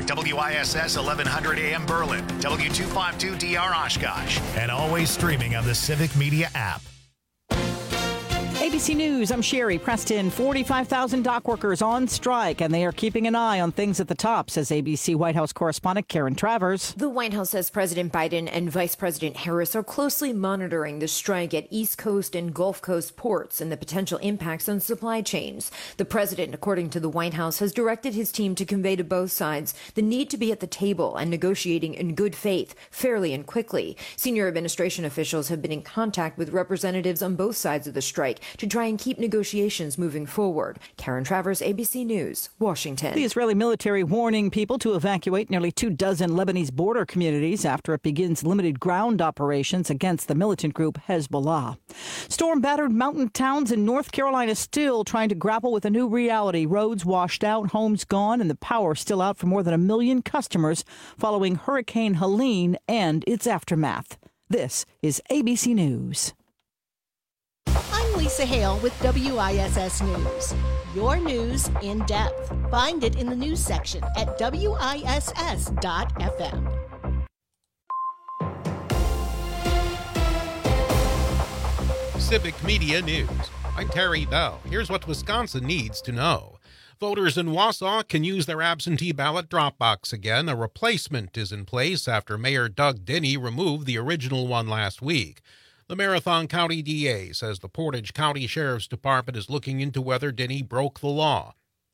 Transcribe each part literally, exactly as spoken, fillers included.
W I S S eleven hundred A M Berlin, W two fifty-two D R Oshkosh, and always streaming on the Civic Media app. A B C News, I'm Sherry Preston. forty-five thousand dock workers on strike, and they are keeping an eye on things at the top, says A B C White House correspondent Karen Travers. The White House says President Biden and Vice President Harris are closely monitoring the strike at East Coast and Gulf Coast ports and the potential impacts on supply chains. The president, according to the White House, has directed his team to convey to both sides the need to be at the table and negotiating in good faith, fairly and quickly. Senior administration officials have been in contact with representatives on both sides of the strike to try and keep negotiations moving forward. Karen Travers, A B C News, Washington. The Israeli military warning people to evacuate nearly two dozen Lebanese border communities after it begins limited ground operations against the militant group Hezbollah. Storm-battered mountain towns in North Carolina still trying to grapple with a new reality. Roads washed out, homes gone, and the power still out for more than a million customers following Hurricane Helene and its aftermath. This is A B C News. I'm Lisa Hale with W I S S News. Your news in depth. Find it in the news section at W I S S dot F M. Civic Media News. I'm Terry Bell. Here's what Wisconsin needs to know. Voters in Wausau can use their absentee ballot drop box again. A replacement is in place after Mayor Doug Denny removed the original one last week. The Marathon County D A says the Portage County Sheriff's Department is looking into whether Denny broke the law.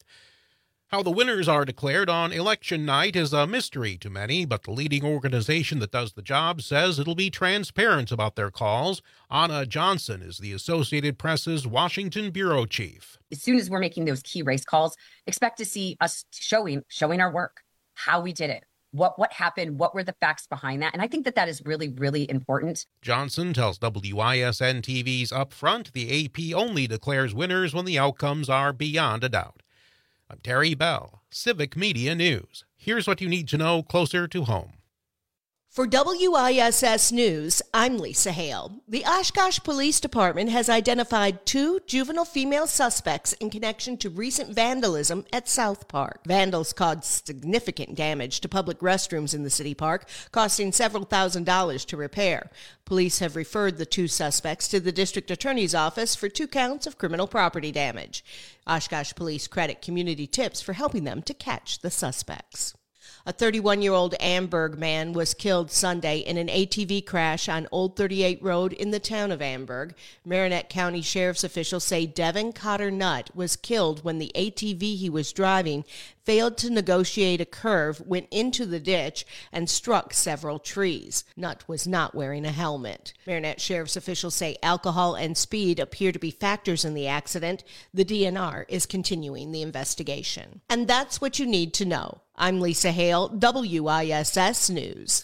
How the winners are declared on election night is a mystery to many, but the leading organization that does the job says it'll be transparent about their calls. Anna Johnson is the Associated Press's Washington bureau chief. As soon as we're making those key race calls, expect to see us showing showing our work, how we did it. What what happened? What were the facts behind that? And I think that that is really, really important. Johnson tells W I S N T V's Upfront the A P only declares winners when the outcomes are beyond a doubt. I'm Terry Bell, Civic Media News. Here's what you need to know closer to home. For W I S S News, I'm Lisa Hale. The Oshkosh Police Department has identified two juvenile female suspects in connection to recent vandalism at South Park. Vandals caused significant damage to public restrooms in the city park, costing several thousand dollars to repair. Police have referred the two suspects to the district attorney's office for two counts of criminal property damage. Oshkosh Police credit Community Tips for helping them to catch the suspects. A thirty-one-year-old Amberg man was killed Sunday in an A T V crash on Old thirty-eight Road in the town of Amberg. Marinette County Sheriff's officials say Devin Cotter Nutt was killed when the A T V he was driving failed to negotiate a curve, went into the ditch, and struck several trees. Nutt was not wearing a helmet. Marinette Sheriff's officials say alcohol and speed appear to be factors in the accident. The D N R is continuing the investigation. And that's what you need to know. I'm Lisa Hale, W I S S News.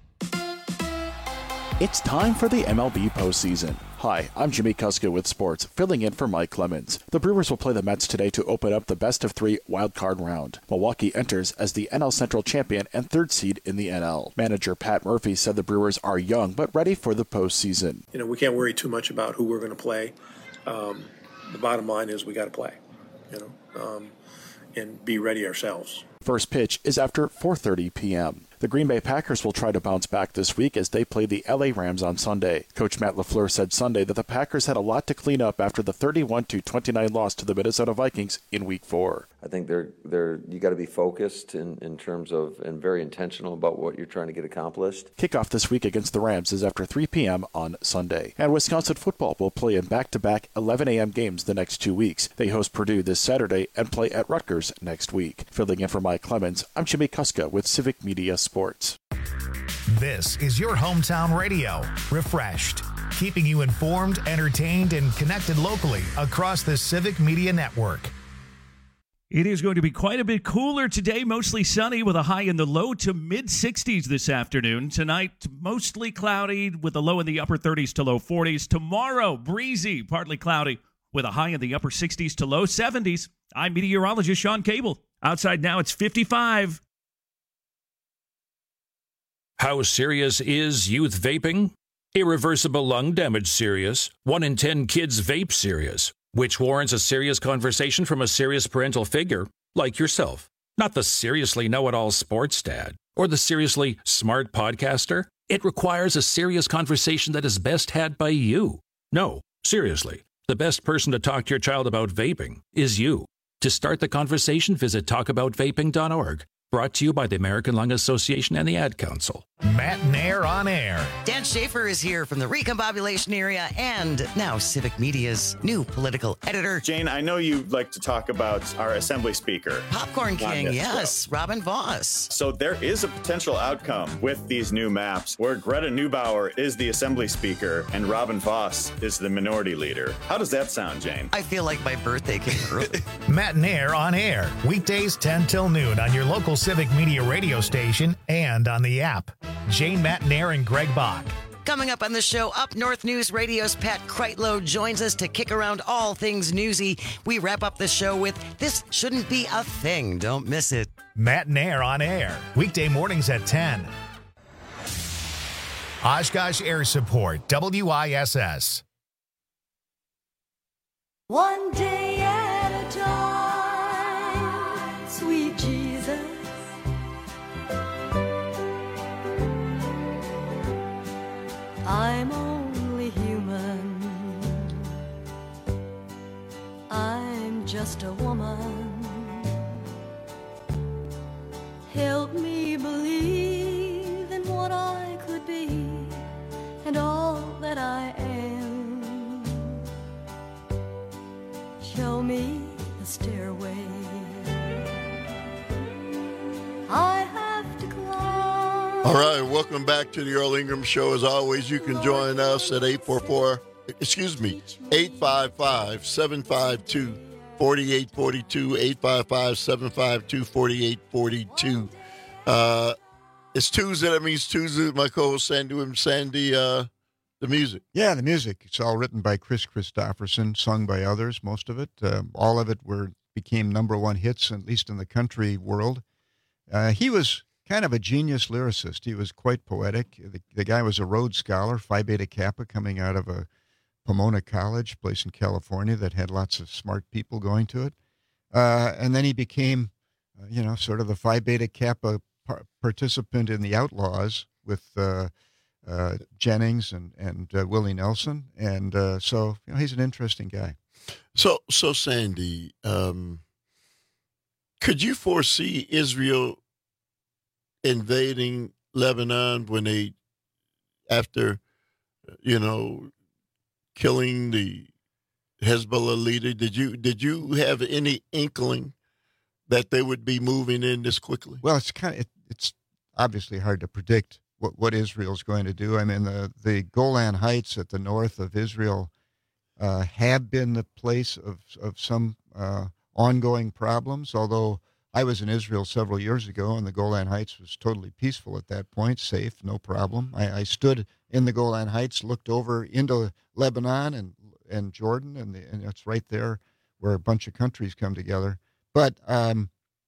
It's time for the M L B postseason. Hi, I'm Jimmy Kuska with sports, filling in for Mike Clemens. The Brewers will play the Mets today to open up the best of three wildcard round. Milwaukee enters as the N L Central champion and third seed in the N L. Manager Pat Murphy said the Brewers are young but ready for the postseason. You know, we can't worry too much about who we're going to play. Um, the bottom line is we got to play, you know, um, and be ready ourselves. First pitch is after four thirty p.m. The Green Bay Packers will try to bounce back this week as they play the L A Rams on Sunday. Coach Matt LaFleur said Sunday that the Packers had a lot to clean up after the thirty-one to twenty-nine loss to the Minnesota Vikings in Week four. I think they're they're you got to be focused in, in terms of and very intentional about what you're trying to get accomplished. Kickoff this week against the Rams is after three p.m. on Sunday. And Wisconsin football will play in back-to-back eleven a.m. games the next two weeks. They host Purdue this Saturday and play at Rutgers next week. Filling in for Mike Clemens, I'm Jimmy Kuska with Civic Media Sports. This is your hometown radio, Refreshed, keeping you informed, entertained, and connected locally across the Civic Media Network. It is going to be quite a bit cooler today, mostly sunny with a high in the low to mid-sixties this afternoon. Tonight, mostly cloudy with a low in the upper thirties to low forties. Tomorrow, breezy, partly cloudy with a high in the upper sixties to low seventies. I'm meteorologist Sean Cable. Outside now, it's fifty-five. How serious is youth vaping? Irreversible lung damage serious. One in ten kids vape serious, which warrants a serious conversation from a serious parental figure like yourself. Not the seriously know-it-all sports dad or the seriously smart podcaster. It requires a serious conversation that is best had by you. No, seriously, the best person to talk to your child about vaping is you. To start the conversation, visit talk about vaping dot org. Brought to you by the American Lung Association and the Ad Council. Matt Nair on air. Dan Schaefer is here from the Recombobulation area and now Civic Media's new political editor. Jane, I know you like to talk about our Assembly Speaker. Popcorn King, yes, Robin Voss. So there is a potential outcome with these new maps where Greta Neubauer is the Assembly Speaker and Robin Voss is the Minority Leader. How does that sound, Jane? I feel like my birthday came early. Matt Nair on air. Weekdays ten till noon on your local Civic Media radio station and on the app. Jane, Matt Nair, and Greg Bach. Coming up on the show, Up North News Radio's Pat Kreitlow joins us to kick around all things newsy. We wrap up the show with This Shouldn't Be a Thing. Don't miss it. Matt Nair on air. Weekday mornings at ten. Oshkosh Air Support, W I S S. One day at a time, sweet Jesus. I'm only human. I'm just a woman. Help me believe in what I could be and all that I am. Show me the stairway I have to climb. All right, welcome back to the Earl Ingram Show. As always, you can join us at eight four four, excuse me, eight five five, seven five two, four eight four two, eight five five, seven five two, four eight four two. Uh, it's Tuesday. That means Tuesday. My co-host Sandy and Sandy, uh, the music. Yeah, the music. It's all written by Chris Christopherson, sung by others, most of it. Um, all of it were became number one hits, at least in the country world. Uh, he was kind of a genius lyricist. He was quite poetic. The, the guy was a Rhodes Scholar, Phi Beta Kappa, coming out of a Pomona College, place in California that had lots of smart people going to it. Uh, and then he became, uh, you know, sort of the Phi Beta Kappa par- participant in the Outlaws with uh, uh, Jennings and, and uh, Willie Nelson. And uh, so, you know, he's an interesting guy. So, so Sandy, um, could you foresee Israel invading Lebanon when they, after, you know, killing the Hezbollah leader? Did you did you have any inkling that they would be moving in this quickly? Well, it's kind of it, it's obviously hard to predict what, what Israel's going to do. I mean, the the Golan Heights at the north of Israel uh, have been the place of of some uh, ongoing problems. Although I was in Israel several years ago, and the Golan Heights was totally peaceful at that point, safe, no problem. I, I stood in the Golan Heights, looked over into Lebanon and and Jordan, and, the, and it's right there where a bunch of countries come together. But, um,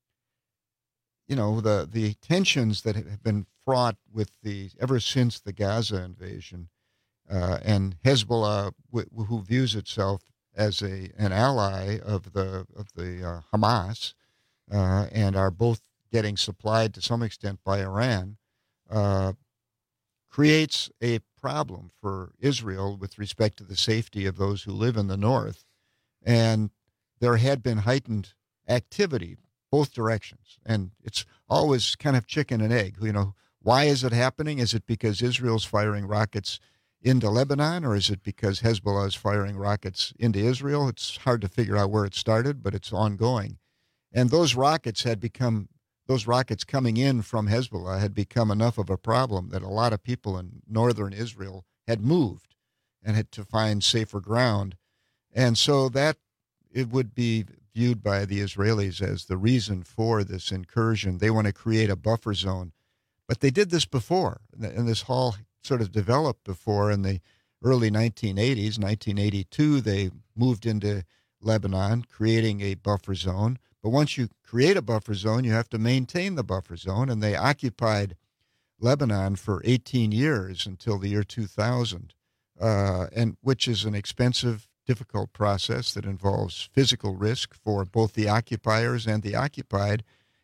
you know, the, the tensions that have been fraught with the, ever since the Gaza invasion, uh, and Hezbollah, w- who views itself as a an ally of the, of the uh, Hamas, uh, and are both getting supplied to some extent by Iran, uh, creates a problem for Israel with respect to the safety of those who live in the north. And there had been heightened activity both directions. And it's always kind of chicken and egg. You know, why is it happening? Is it because Israel's firing rockets into Lebanon, or is it because Hezbollah is firing rockets into Israel? It's hard to figure out where it started, but it's ongoing. And those rockets had become Those rockets coming in from Hezbollah had become enough of a problem that a lot of people in northern Israel had moved and had to find safer ground. And so that it would be viewed by the Israelis as the reason for this incursion. They want to create a buffer zone. But they did this before, and this all sort of developed before in the early nineteen eighties. nineteen eighty-two, they moved into Lebanon, creating a buffer zone. But once you create a buffer zone, you have to maintain the buffer zone, and they occupied Lebanon for eighteen years until the year two thousand, uh, and which is an expensive, difficult process that involves physical risk for both the occupiers and the occupied,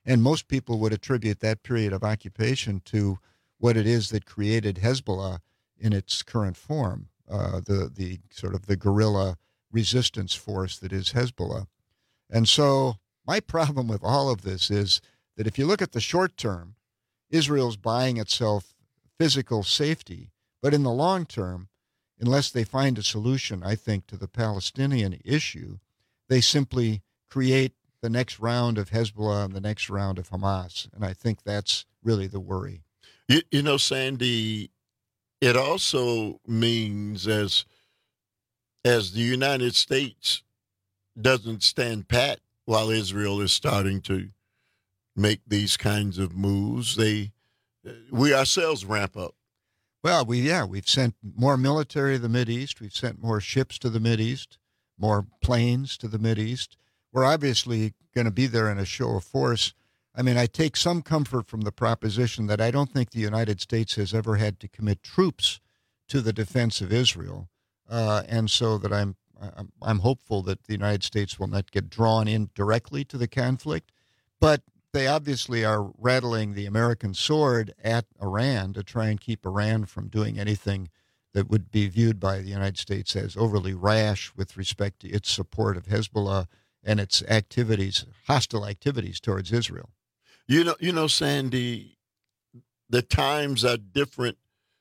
And most people would attribute that period of occupation to what it is that created Hezbollah in its current form, uh, the, the sort of the guerrilla resistance force that is Hezbollah. And so my problem with all of this is that if you look at the short term, Israel's buying itself physical safety. But in the long term, unless they find a solution, I think, to the Palestinian issue, they simply create the next round of Hezbollah and the next round of Hamas. And I think that's really the worry. You, you know, Sandy, it also means as as the United States doesn't stand pat while Israel is starting to make these kinds of moves, they we ourselves ramp up. Well, we yeah, we've sent more military to the Mideast. We've sent more ships to the Mideast, more planes to the Mideast. We're obviously going to be there in a show of force. I mean, I take some comfort from the proposition that I don't think the United States has ever had to commit troops to the defense of Israel, uh, and so that I'm, I'm I'm hopeful that the United States will not get drawn in directly to the conflict, but they obviously are rattling the American sword at Iran to try and keep Iran from doing anything that would be viewed by the United States as overly rash with respect to its support of Hezbollah and its activities, hostile activities towards Israel. You know, you know, Sandy, the times are different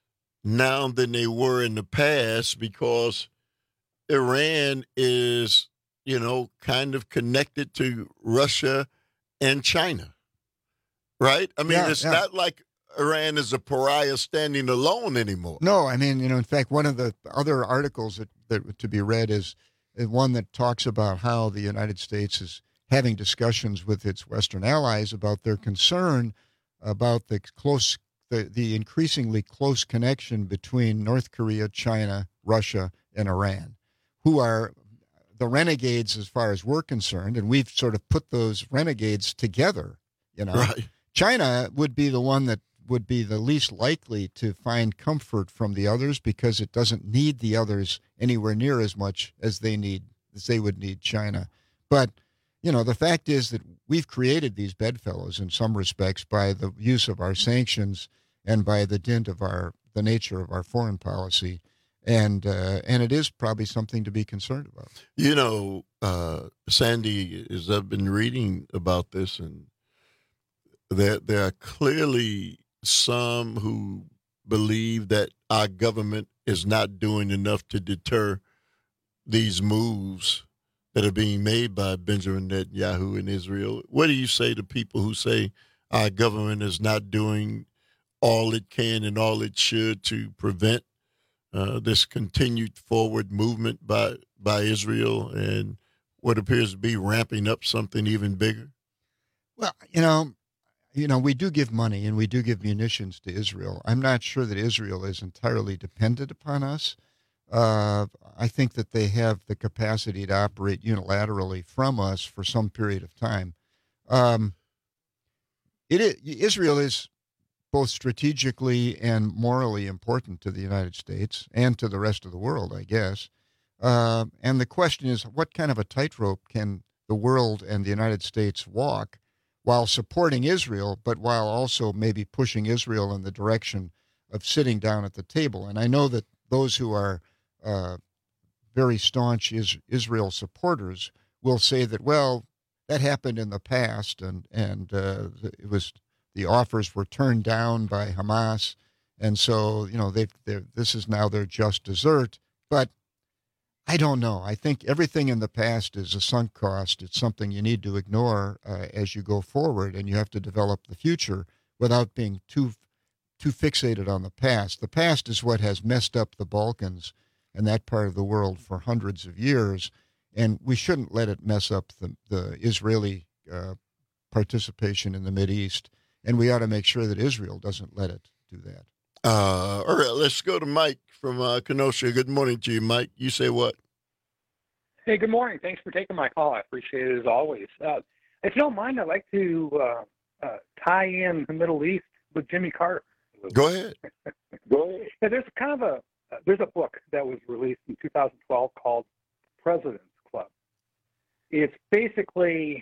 now than they were in the past because Iran is, you know, kind of connected to Russia and China, right? I mean, Yeah, it's yeah. not like Iran is a pariah standing alone anymore. No, I mean, you know, in fact, one of the other articles that, that to be read is, is one that talks about how the United States is having discussions with its Western allies about their concern about the close, the, the increasingly close connection between North Korea, China, Russia, and Iran, who are the renegades as far as we're concerned, and we've sort of put those renegades together, you know. Right. China would be the one that would be the least likely to find comfort from the others because it doesn't need the others anywhere near as much as they need, as they would need China. But, you know, the fact is that we've created these bedfellows in some respects by the use of our sanctions and by the dint of our, the nature of our foreign policy. And uh, and it is probably something to be concerned about. You know, uh, Sandy, as I've been reading about this, and there, there are clearly some who believe that our government is not doing enough to deter these moves that are being made by Benjamin Netanyahu in Israel. What do you say to people who say our government is not doing all it can and all it should to prevent uh, this continued forward movement by by Israel and what appears to be ramping up something even bigger? Well, you know, you know, we do give money and we do give munitions to Israel. I'm not sure that Israel is entirely dependent upon us. Uh, I think that they have the capacity to operate unilaterally from us for some period of time. Um, it is, Israel is both strategically and morally important to the United States and to the rest of the world, I guess. Uh, and the question is, what kind of a tightrope can the world and the United States walk while supporting Israel, but while also maybe pushing Israel in the direction of sitting down at the table? And I know that those who are uh, very staunch is, Israel supporters will say that, well, that happened in the past, and and uh, it was the offers were turned down by Hamas, and so you know they this is now their just desert. But I don't know. I think everything in the past is a sunk cost. It's something you need to ignore uh, as you go forward, and you have to develop the future without being too too fixated on the past. The past is what has messed up the Balkans and that part of the world for hundreds of years, and we shouldn't let it mess up the, the Israeli uh, participation in the Mideast, and we ought to make sure that Israel doesn't let it do that. Uh, all right, let's go to Mike from uh, Kenosha. Good morning to you, Mike. You say what? Hey, good morning. Thanks for taking my call. I appreciate it as always. Uh, if you don't mind, I'd like to uh, uh, tie in the Middle East with Jimmy Carter. Go ahead. Go ahead. Yeah, there's kind of a uh, there's a book that was released in two thousand twelve called President's Club. It's basically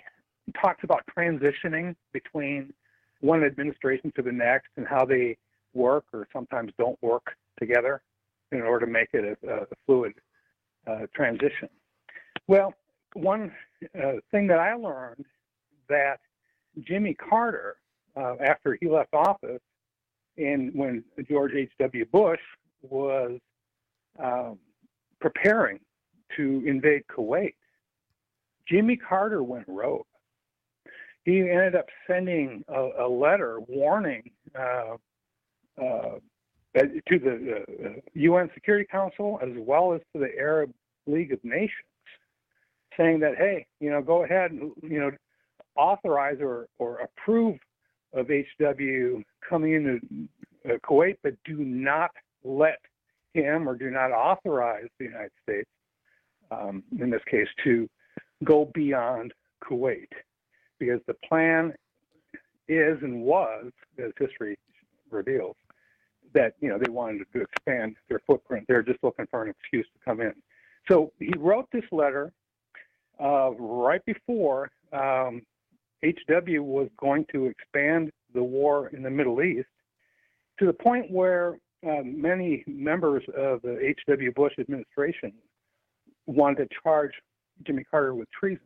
talks about transitioning between one administration to the next and how they work or sometimes don't work together in order to make it a, a fluid uh, transition. Well, one uh, thing that I learned that Jimmy Carter, uh, after he left office, and when George H W. Bush was um, preparing to invade Kuwait, Jimmy Carter went rogue. He ended up sending a, a letter warning uh, uh, to the uh, U N Security Council as well as to the Arab League of Nations, saying that, hey, you know, go ahead and, you know, authorize or, or approve of H W coming into uh, Kuwait, but do not let him or do not authorize the United States, um, in this case, to go beyond Kuwait. Because the plan is and was, as history reveals, that, you know, they wanted to expand their footprint. They're just looking for an excuse to come in. So he wrote this letter uh, right before um, H W was going to expand the war in the Middle East, to the point where uh, many members of the H W. Bush administration wanted to charge Jimmy Carter with treason.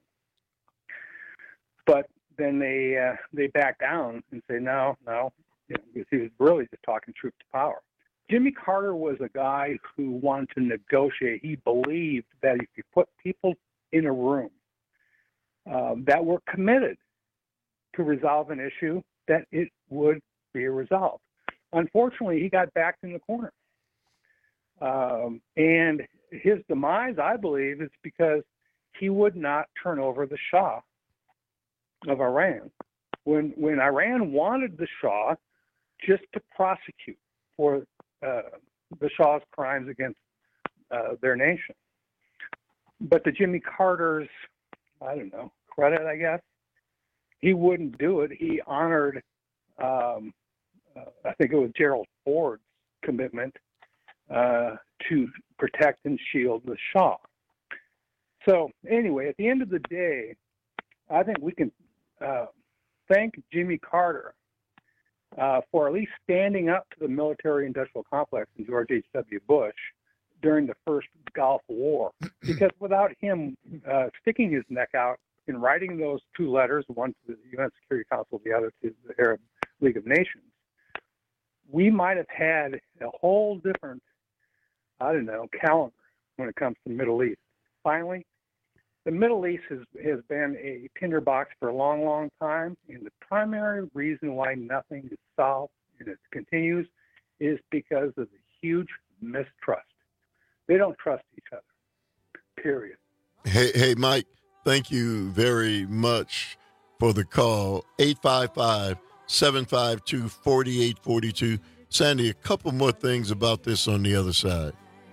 But then they uh, they backed down and say, no, no, you know, because he was really just talking truth to power. Jimmy Carter was a guy who wanted to negotiate. He believed that if you put people in a room um, that were committed to resolve an issue, that it would be resolved. Unfortunately, he got backed in the corner. Um, and his demise, I believe, is because he would not turn over the Shah of Iran. When when Iran wanted the Shah just to prosecute for uh, the Shah's crimes against uh, their nation. But to Jimmy Carter's, I don't know, credit, I guess, he wouldn't do it. He honored, um, uh, I think it was Gerald Ford's commitment uh, to protect and shield the Shah. So anyway, at the end of the day, I think we can uh, thank Jimmy Carter uh, for at least standing up to the military-industrial complex in George H W. Bush during the first Gulf War, because without him uh, sticking his neck out in writing those two letters, one to the U N Security Council, the other to the Arab League of Nations, we might have had a whole different, I don't know, calendar when it comes to the Middle East. Finally, the Middle East has, has been a tinderbox for a long, long time, and the primary reason why nothing is solved and it continues is because of the huge mistrust. They don't trust each other, period. Hey, hey, Mike, thank you very much for the call. eight five five, seven five two, four eight four two. Sandy, a couple more things about this on the other side.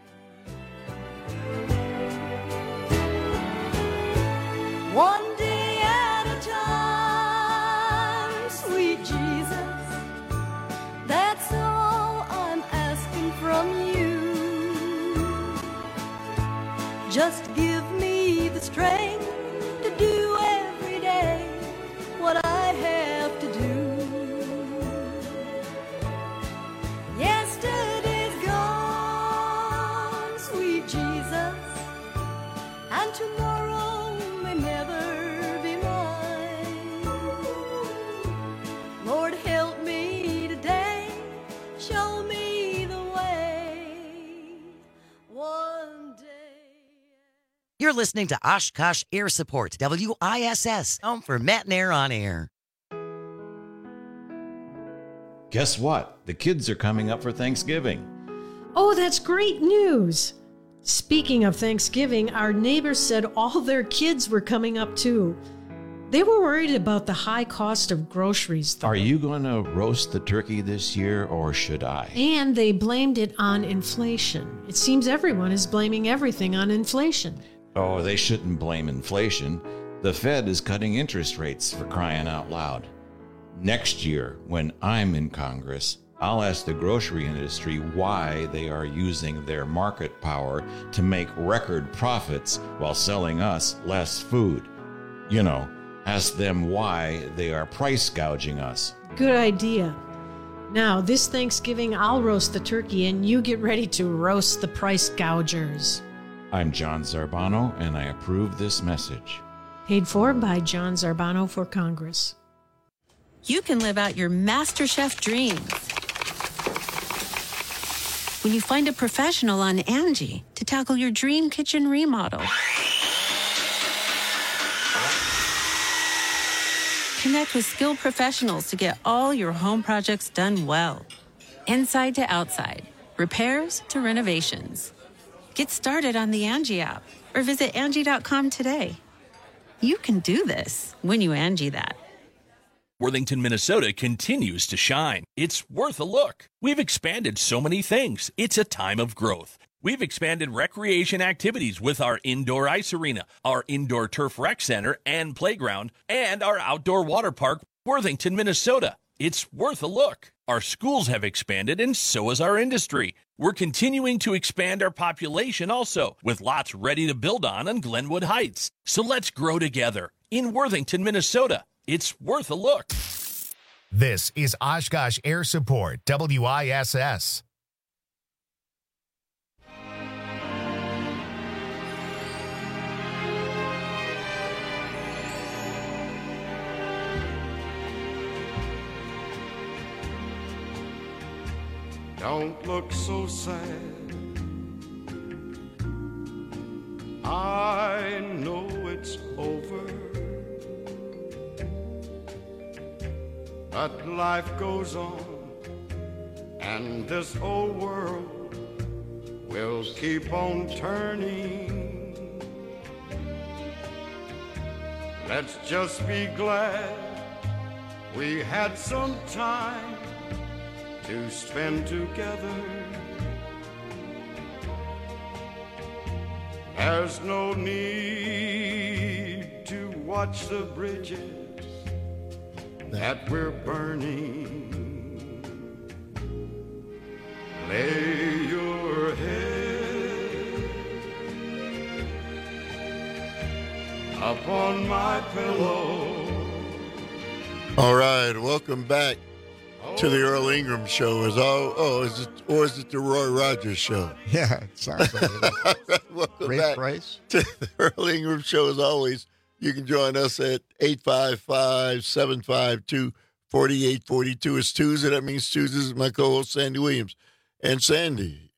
One day at a time, sweet Jesus, that's all I'm asking from you. Just give me the strength to do every day what I have to do. Yesterday's gone, sweet Jesus, and tomorrow may never be mine. Lord, help me today, show me the way. One day. You're listening to Oshkosh Air Support, W I S S, home for Matt and Air on Air. Guess what? The kids are coming up for Thanksgiving. Oh, that's great news. Speaking of Thanksgiving, our neighbors said all their kids were coming up too. They were worried about the high cost of groceries, though. Are you going to roast the turkey this year, or should I? And they blamed it on inflation. It seems everyone is blaming everything on inflation. Oh, they shouldn't blame inflation. The Fed is cutting interest rates, for crying out loud. Next year, when I'm in Congress, I'll ask the grocery industry why they are using their market power to make record profits while selling us less food. You know, Ask them why they are price gouging us. Good idea. Now, this Thanksgiving, I'll roast the turkey and you get ready to roast the price gougers. I'm John Zarbano, and I approve this message. Paid for by John Zarbano for Congress. You can live out your MasterChef dreams when you find a professional on Angie to tackle your dream kitchen remodel. Connect with skilled professionals to get all your home projects done well. Inside to outside, repairs to renovations. Get started on the Angie app or visit Angie dot com today. You can do this when you Angie that. Worthington, Minnesota continues to shine. It's worth a look. We've expanded so many things. It's a time of growth. We've expanded recreation activities with our indoor ice arena, our indoor turf rec center and playground, and our outdoor water park, Worthington, Minnesota. It's worth a look. Our schools have expanded, and so has our industry. We're continuing to expand our population also, with lots ready to build on on Glenwood Heights. So let's grow together in Worthington, Minnesota. It's worth a look. This is Oshkosh Air Support, W I S S. Don't look so sad. I know it's over, but life goes on, and this old world will keep on turning. Let's just be glad we had some time to spend together. There's no need to watch the bridges that we're burning. Lay your head upon my pillow. All right, welcome back to the Earl Ingram Show. Is all, oh, is it, or is it the Roy Rogers Show? Yeah, it sounds like it. Welcome Great back price. to the Earl Ingram Show. As always, you can join us at eight five five, seven five two, four eight four two. It's Tuesday. That means Tuesday is my co-host, Sandy Williams. And Sandy.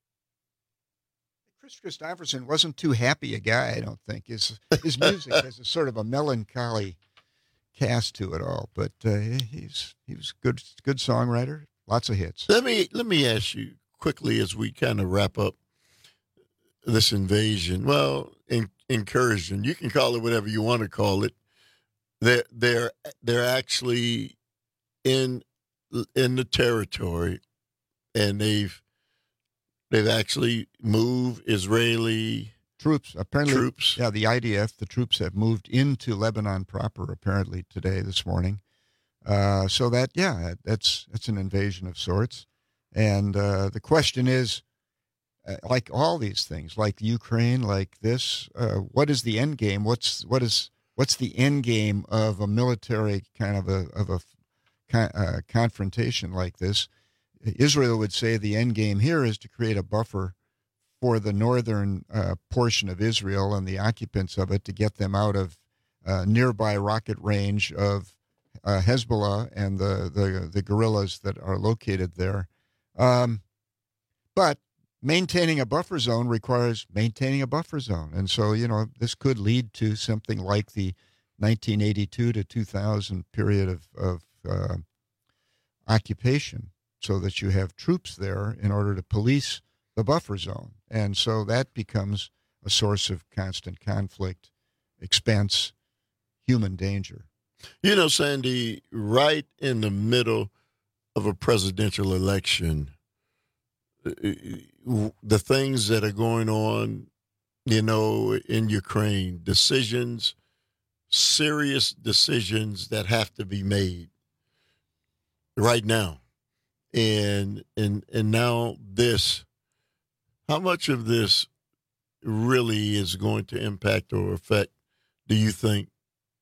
Chris Christopherson wasn't too happy a guy, I don't think. His, his music has a sort of a melancholy cast to it all, but uh, he's he was good good songwriter, lots of hits. Let me let me ask you quickly as we kind of wrap up this invasion. Well, in, incursion, you can call it whatever you want to call it. They're they're they're actually in in the territory, and they've they've actually moved Israeli Troops, apparently, troops. Yeah, the I D F, the troops have moved into Lebanon proper, apparently, today, this morning. Uh, so that, yeah, that's that's an invasion of sorts. And uh, the question is, uh, like all these things, like Ukraine, like this, uh, what is the end game? What's what is what's the end game of a military kind of a of a uh, confrontation like this? Israel would say the end game here is to create a buffer for the northern uh, portion of Israel and the occupants of it to get them out of uh, nearby rocket range of uh, Hezbollah and the, the, the guerrillas that are located there. Um, but maintaining a buffer zone requires maintaining a buffer zone. And so, you know, this could lead to something like the nineteen eighty-two to two thousand period of, of uh, occupation, so that you have troops there in order to police the buffer zone. And so that becomes a source of constant conflict, expense, human danger. You know, Sandy, right in the middle of a presidential election, the things that are going on, you know, in Ukraine, decisions, serious decisions that have to be made right now. And and and now this, how much of this really is going to impact or affect, do you think,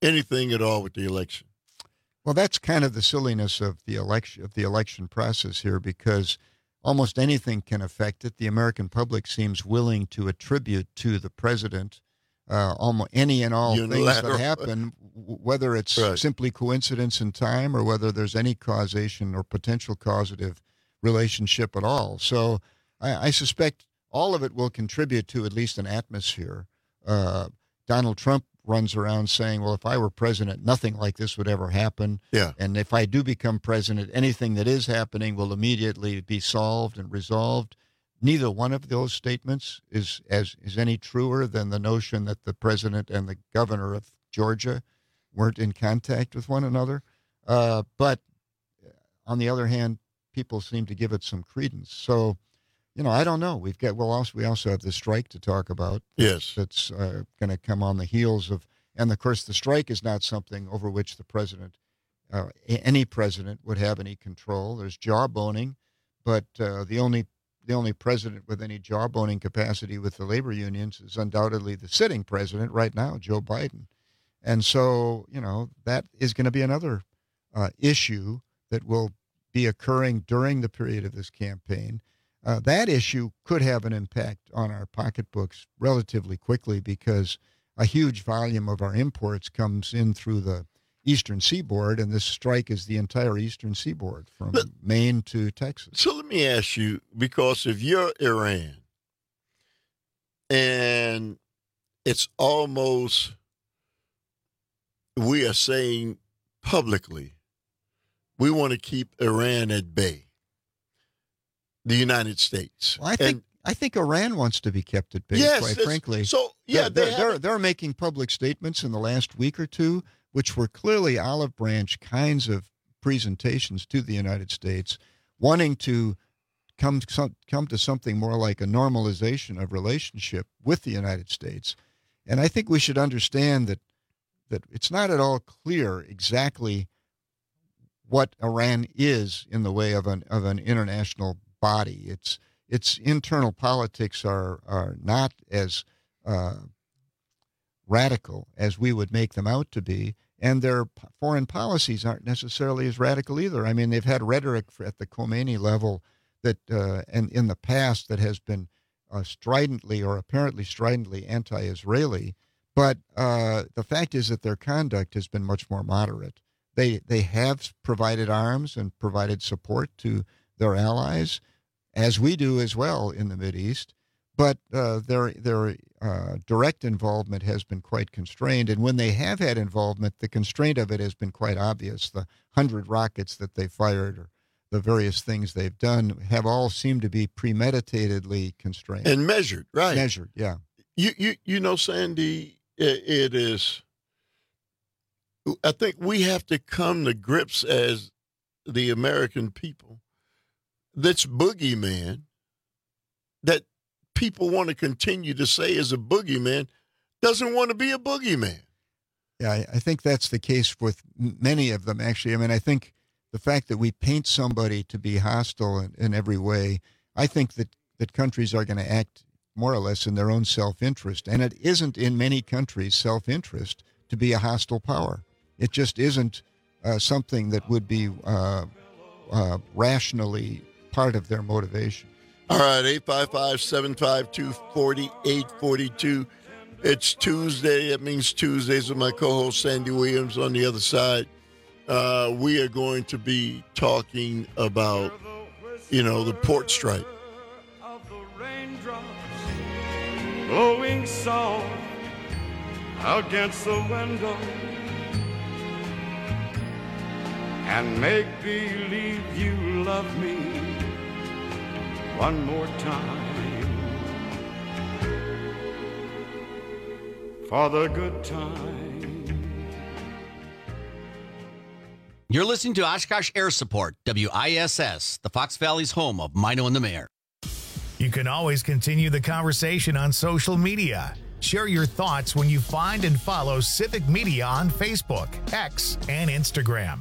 anything at all with the election? Well, that's kind of the silliness of the election of the election process here, because almost anything can affect it. The American public seems willing to attribute to the president uh, almost any and all Unilateral. things that happen, w- whether it's Right. simply coincidence in time or whether there's any causation or potential causative relationship at all. So I, I suspect all of it will contribute to at least an atmosphere. Uh, Donald Trump runs around saying, well, if I were president, nothing like this would ever happen. Yeah. And if I do become president, anything that is happening will immediately be solved and resolved. Neither one of those statements is as is any truer than the notion that the president and the governor of Georgia weren't in contact with one another. Uh, but on the other hand, people seem to give it some credence. So, you know, I don't know. We've got well, also we also have the strike to talk about. Yes, that's uh, going to come on the heels of, and of course, the strike is not something over which the president, uh, any president, would have any control. There's jawboning, but uh, the only the only president with any jawboning capacity with the labor unions is undoubtedly the sitting president right now, Joe Biden, and so you know that is going to be another uh, issue that will be occurring during the period of this campaign. Uh, that issue could have an impact on our pocketbooks relatively quickly because a huge volume of our imports comes in through the eastern seaboard, and this strike is the entire eastern seaboard from But- Maine to Texas. So let me ask you, because if you're Iran and it's almost, we are saying publicly, we want to keep Iran at bay, the United States. Well, I think And- I think Iran wants to be kept at bay, Yes, quite it's- frankly. so, yeah, they're, they they're, they're, haven't- they're making public statements in the last week or two, which were clearly olive branch kinds of presentations to the United States, wanting to come some, come to something more like a normalization of relationship with the United States. And I think we should understand that that it's not at all clear exactly what Iran is in the way of an of an international body. Its its internal politics are are not as uh, radical as we would make them out to be, and their p- foreign policies aren't necessarily as radical either. I mean, they've had rhetoric for, at the Khomeini level that, uh, and in the past, that has been uh, stridently or apparently stridently anti-Israeli. But uh, the fact is that their conduct has been much more moderate. They they have provided arms and provided support to their allies, as we do as well in the Mideast. But uh, their their uh, direct involvement has been quite constrained. And when they have had involvement, the constraint of it has been quite obvious. The hundred rockets that they fired or the various things they've done have all seemed to be premeditatedly constrained. And measured, right. Measured, yeah. You, you, you know, Sandy, it, it is, I think we have to come to grips as the American people, this boogeyman that people want to continue to say is a boogeyman doesn't want to be a boogeyman. Yeah, I, I think that's the case with m- many of them, actually. I mean, I think the fact that we paint somebody to be hostile in, in every way, I think that, that countries are going to act more or less in their own self-interest. And it isn't in many countries' self-interest to be a hostile power. It just isn't uh, something that would be uh, uh, rationally part of their motivation. All right, eight five five, seven five two, four eight four two. It's Tuesday. That means Tuesdays with my co-host Sandy Williams on the other side. Uh, we are going to be talking about, you know, the port strike. Blowing soft against the window and make believe you love me one more time for the good time. You're listening to Oshkosh Air Support, W I S S, the Fox Valley's home of Mino and the Mayor. You can always continue the conversation on social media. Share your thoughts when you find and follow Civic Media on Facebook, X, and Instagram.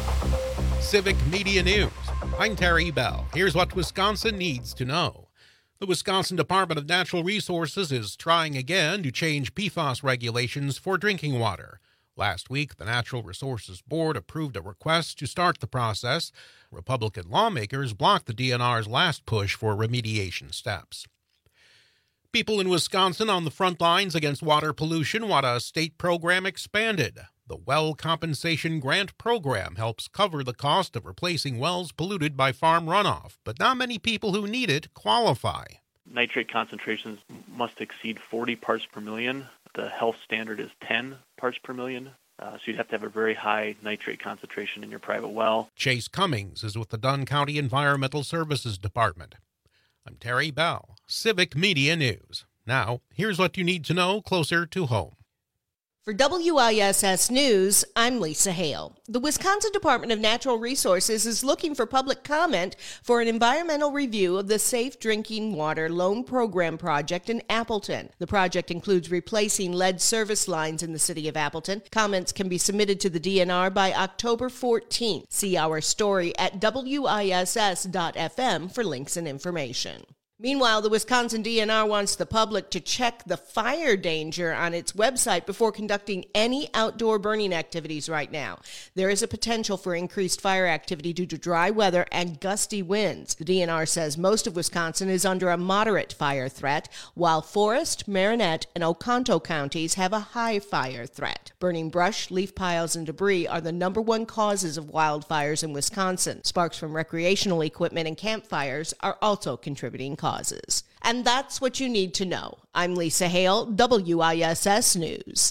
Civic Media News. I'm Terry Bell. Here's what Wisconsin needs to know. The Wisconsin Department of Natural Resources is trying again to change P FAS regulations for drinking water. Last week, the Natural Resources Board approved a request to start the process. Republican lawmakers blocked the D N R's last push for remediation steps. People in Wisconsin on the front lines against water pollution want a state program expanded. The Well Compensation Grant Program helps cover the cost of replacing wells polluted by farm runoff, but not many people who need it qualify. Nitrate concentrations must exceed forty parts per million. The health standard is ten parts per million. Uh, so you'd have to have a very high nitrate concentration in your private well. Chase Cummings is with the Dunn County Environmental Services Department. I'm Terry Bell, Civic Media News. Now, here's what you need to know closer to home. For W I S S News, I'm Lisa Hale. The Wisconsin Department of Natural Resources is looking for public comment for an environmental review of the Safe Drinking Water Loan Program project in Appleton. The project includes replacing lead service lines in the city of Appleton. Comments can be submitted to the D N R by October fourteenth. See our story at W I S S dot F M for links and information. Meanwhile, the Wisconsin D N R wants the public to check the fire danger on its website before conducting any outdoor burning activities right now. There is a potential for increased fire activity due to dry weather and gusty winds. The D N R says most of Wisconsin is under a moderate fire threat, while Forest, Marinette, and Oconto counties have a high fire threat. Burning brush, leaf piles, and debris are the number one causes of wildfires in Wisconsin. Sparks from recreational equipment and campfires are also contributing causes. Causes. And that's what you need to know. I'm Lisa Hale, W I S S News.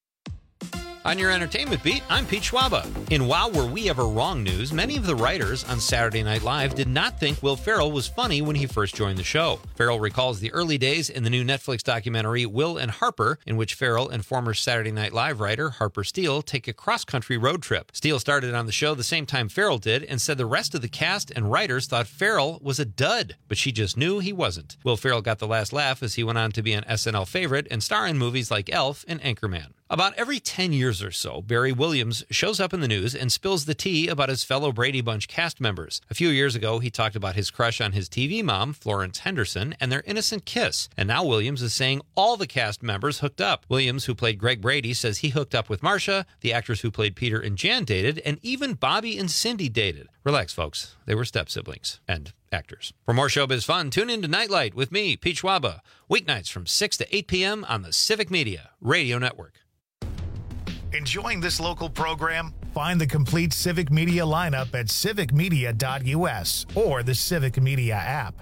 On your entertainment beat, I'm Pete Schwaba. In Wow Were We Ever Wrong news, many of the writers on Saturday Night Live did not think Will Ferrell was funny when he first joined the show. Ferrell recalls the early days in the new Netflix documentary Will and Harper, in which Ferrell and former Saturday Night Live writer Harper Steele take a cross-country road trip. Steele started on the show the same time Ferrell did and said the rest of the cast and writers thought Ferrell was a dud, but she just knew he wasn't. Will Ferrell got the last laugh as he went on to be an S N L favorite and star in movies like Elf and Anchorman. About every ten years or so, Barry Williams shows up in the news and spills the tea about his fellow Brady Bunch cast members. A few years ago, he talked about his crush on his T V mom, Florence Henderson, and their innocent kiss. And now Williams is saying all the cast members hooked up. Williams, who played Greg Brady, says he hooked up with Marcia, the actors who played Peter and Jan dated, and even Bobby and Cindy dated. Relax, folks. They were step-siblings. And actors. For more showbiz fun, tune in to Nightlight with me, Pete Schwaba, weeknights from six to eight p.m. on the Civic Media Radio Network. Enjoying this local program? Find the complete Civic Media lineup at civic media dot U S or the Civic Media app.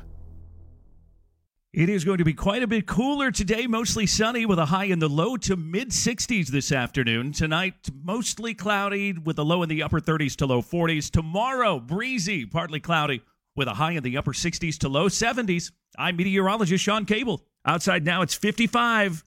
It is going to be quite a bit cooler today, mostly sunny with a high in the low to mid sixties this afternoon. Tonight, mostly cloudy with a low in the upper thirties to low forties. Tomorrow, breezy, partly cloudy with a high in the upper sixties to low seventies. I'm meteorologist Sean Cable. Outside now, it's fifty-five.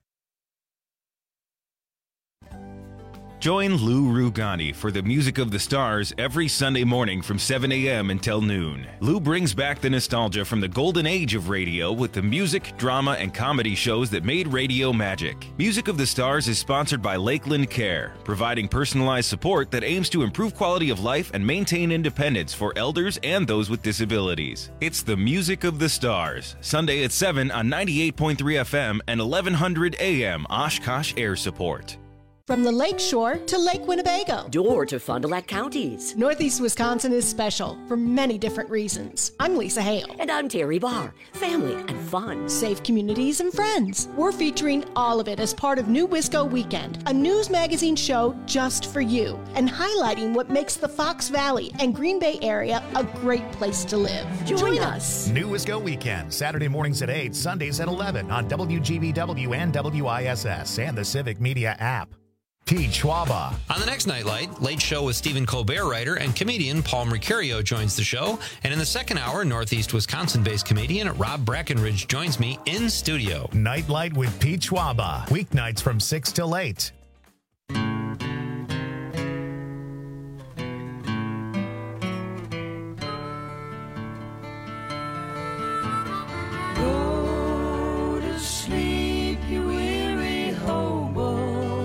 Join Lou Rugani for the Music of the Stars every Sunday morning from seven a.m. until noon. Lou brings back the nostalgia from the golden age of radio with the music, drama, and comedy shows that made radio magic. Music of the Stars is sponsored by Lakeland Care, providing personalized support that aims to improve quality of life and maintain independence for elders and those with disabilities. It's the Music of the Stars, Sunday at seven on ninety-eight point three F M and eleven hundred A M Oshkosh Air Support. From the Lake Shore to Lake Winnebago. Door to Fond du Lac counties. Northeast Wisconsin is special for many different reasons. I'm Lisa Hale. And I'm Terry Barr. Family and fun. Safe communities and friends. We're featuring all of it as part of New Wisco Weekend, a news magazine show just for you, and highlighting what makes the Fox Valley and Green Bay area a great place to live. Join, Join us. New Wisco Weekend, Saturday mornings at eight, Sundays at eleven on W G B W and W I S S and the Civic Media app. Pete Schwaba. On the next Nightlight, Late Show with Stephen Colbert writer and comedian Paul Mercurio joins the show. And in the second hour, Northeast Wisconsin-based comedian Rob Brackenridge joins me in studio. Nightlight with Pete Schwaba. Weeknights from six till eight. Go to sleep, you weary hobo.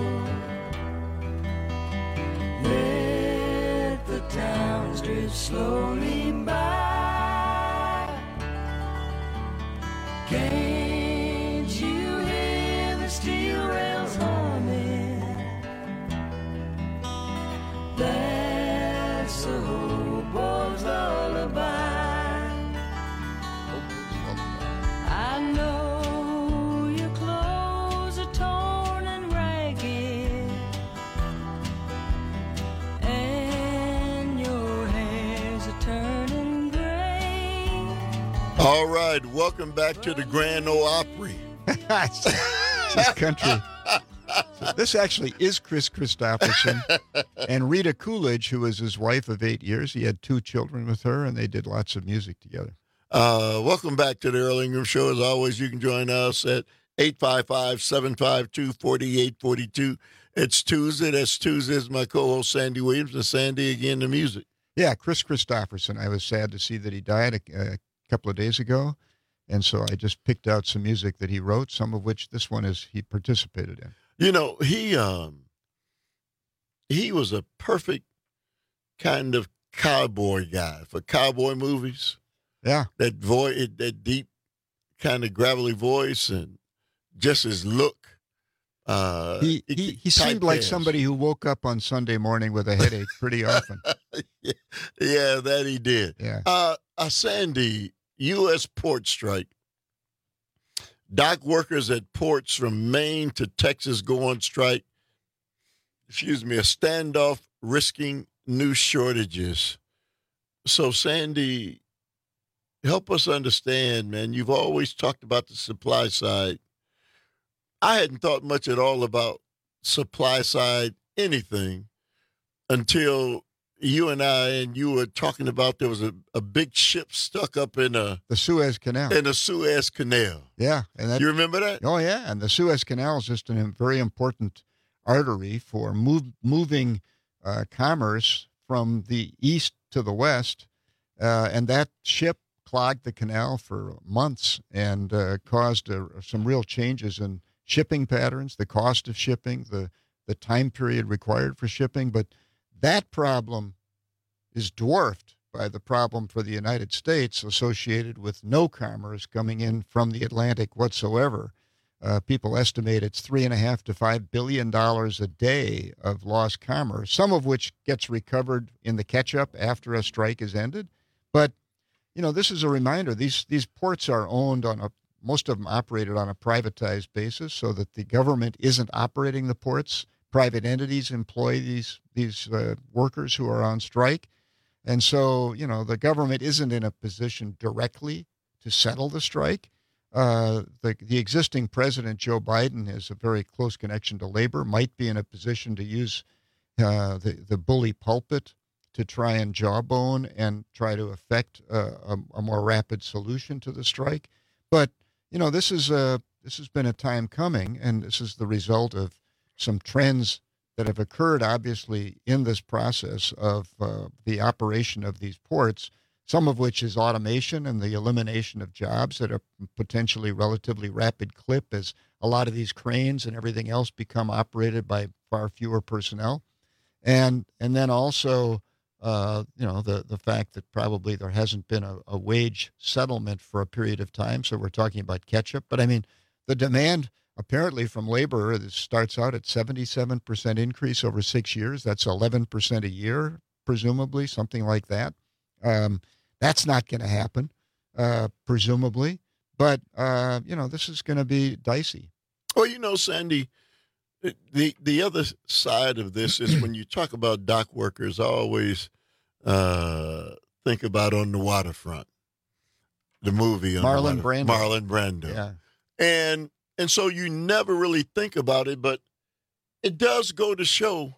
Let the towns drift slowly by. Can't you hear the steel rails humming? That's the hobo's lullaby. I know your clothes are torn and ragged, and your hair's a turning gray. All right, welcome back to the Grand Ole Opry. This is country. So this actually is Chris Christopherson and Rita Coolidge, who was his wife of eight years. He had two children with her, and they did lots of music together. Uh, welcome back to the Earl Ingram Show. As always, you can join us at eight five five, seven five two, four eight four two. It's Tuesday. That's Tuesday. It's my co-host, Sandy Williams. And Sandy, again, the music. Yeah, Chris Christopherson. I was sad to see that he died a, a couple of days ago, and so I just picked out some music that he wrote, some of which this one is he participated in. You know, he um, he was a perfect kind of cowboy guy for cowboy movies. Yeah. That voice, that deep kind of gravelly voice, and just his look. Uh, he he, he seemed like somebody who woke up on Sunday morning with a headache pretty often. yeah, yeah, that he did. Yeah. Uh, uh, Sandy, U S port strike. Dock workers at ports from Maine to Texas go on strike. Excuse me, a standoff risking new shortages. So, Sandy, help us understand, man. You've always talked about the supply side. I hadn't thought much at all about supply side anything until you and I and you were talking about there was a, a big ship stuck up in a the Suez Canal. In the Suez Canal. Yeah, and that, you remember that? Oh yeah, and the Suez Canal is just a very important artery for move, moving uh, commerce from the east to the west, uh, and that ship clogged the canal for months and uh, caused uh, some real changes in shipping patterns, the cost of shipping, the the time period required for shipping, but that problem is dwarfed by the problem for the United States associated with no commerce coming in from the Atlantic whatsoever. Uh, people estimate it's three and a half to five billion dollars a day of lost commerce, some of which gets recovered in the catch-up after a strike is ended. But you know, this is a reminder: these these ports are owned on a most of them operated on a privatized basis, so that the government isn't operating the ports. Private entities employ these these uh, workers who are on strike. And so, you know, the government isn't in a position directly to settle the strike. Uh, the, the existing president, Joe Biden, has a very close connection to labor, might be in a position to use uh, the, the bully pulpit to try and jawbone and try to effect a, a, a more rapid solution to the strike. But, you know, this is a, this has been a time coming, and this is the result of some trends that have occurred, obviously, in this process of uh, the operation of these ports, some of which is automation and the elimination of jobs at a potentially relatively rapid clip as a lot of these cranes and everything else become operated by far fewer personnel. And and then also, uh, you know, the, the fact that probably there hasn't been a, a wage settlement for a period of time. So we're talking about catch-up. But, I mean, the demand apparently from labor, it starts out at seventy-seven percent increase over six years. That's eleven percent a year, presumably, something like that. Um, that's not going to happen, uh, presumably. But, uh, you know, this is going to be dicey. Well, you know, Sandy, the the other side of this is when you talk about dock workers, I always uh, think about On the Waterfront, the movie. On Marlon the Brando. Marlon Brando. Yeah. And And so you never really think about it, but it does go to show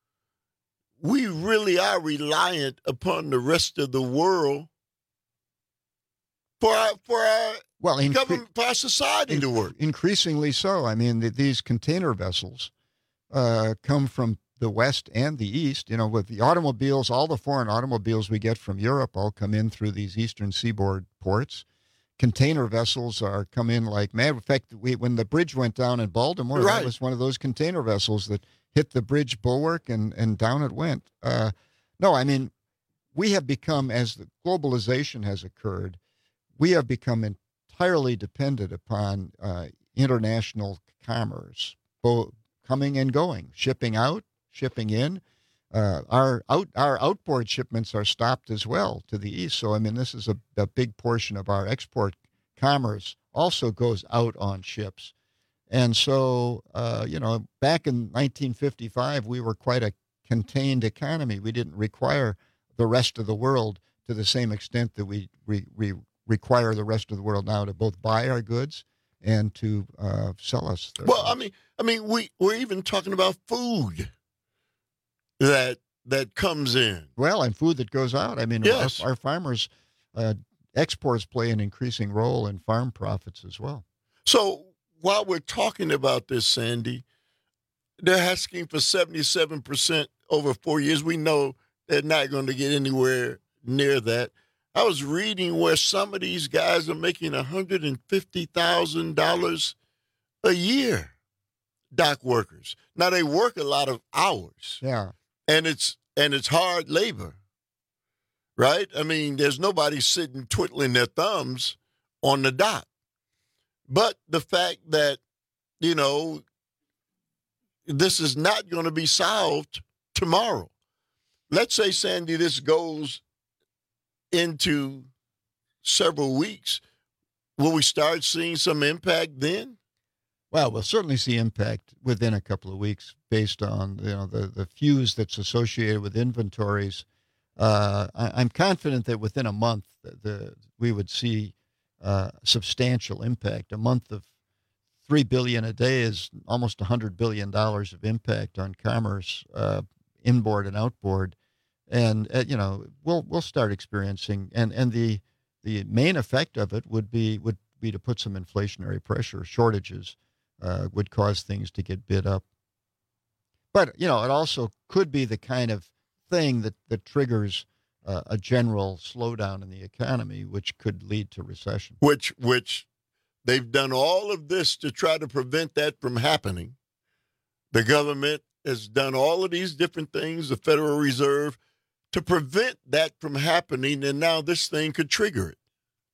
we really are reliant upon the rest of the world for our, for our well, incre- government, for our society in- to work. Increasingly so. I mean, the, these container vessels uh, come from the west and the east. You know, with the automobiles, all the foreign automobiles we get from Europe all come in through these eastern seaboard ports. Container vessels are come in like mad. In fact, we, when the bridge went down in Baltimore, right. that was one of those container vessels that hit the bridge bulwark and, and down it went. Uh, no, I mean, we have become, as the globalization has occurred, we have become entirely dependent upon uh, international commerce, both coming and going, shipping out, shipping in. Uh, our out our outboard shipments are stopped as well to the east. So I mean, this is a, a big portion of our export commerce also goes out on ships. And so, uh, you know, back in nineteen fifty-five, we were quite a contained economy. We didn't require the rest of the world to the same extent that we we, we require the rest of the world now to both buy our goods and to uh, sell us. Well, goods. I mean, I mean, we we're even talking about food that that comes in. Well, and food that goes out. I mean, yes. our, our farmers uh, exports play an increasing role in farm profits as well. So while we're talking about this, Sandy, they're asking for seventy-seven percent over four years. We know they're not going to get anywhere near that. I was reading where some of these guys are making one hundred fifty thousand dollars a year, dock workers. Now, they work a lot of hours. Yeah. And it's and it's hard labor, right? I mean, there's nobody sitting twiddling their thumbs on the dock. But the fact that, you know, this is not going to be solved tomorrow. Let's say, Sandy, this goes into several weeks. Will we start seeing some impact then? Well, we'll certainly see impact within a couple of weeks based on, you know, the, the fuse that's associated with inventories. Uh, I, I'm confident that within a month the, the we would see uh, substantial impact. A month of three billion dollars a day is almost one hundred billion dollars of impact on commerce, uh, inboard and outboard. And, uh, you know, we'll we'll start experiencing, and, and the the main effect of it would be would be to put some inflationary pressure. Shortages uh, would cause things to get bid up. But, you know, it also could be the kind of thing that, that triggers uh, a general slowdown in the economy, which could lead to recession. Which, which they've done all of this to try to prevent that from happening. The government has done all of these different things, the Federal Reserve, to prevent that from happening, and now this thing could trigger it.